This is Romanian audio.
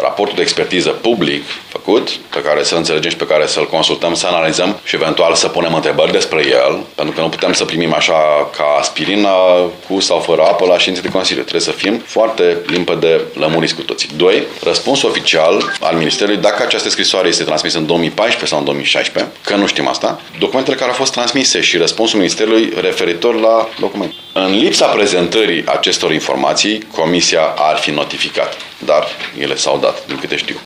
raportul de expertiză public făcut, pe care să înțelegem și pe care să-l consultăm, să analizăm și eventual să punem întrebări despre el, pentru că nu putem să primim așa ca aspirina cu sau fără apă la ședințe de Consiliu. Trebuie să fim foarte limpede, lămuriți cu toții. 2. Răspunsul oficial al Ministerului, dacă această scrisoare este transmisă în 2014 sau în 2016, că nu știm asta, documentele care au fost transmise și răspunsul Ministerului referitor la document. În lipsa prezentării acestor informații, Comisia ar fi notificat, dar ele s-au dat, din câte știu.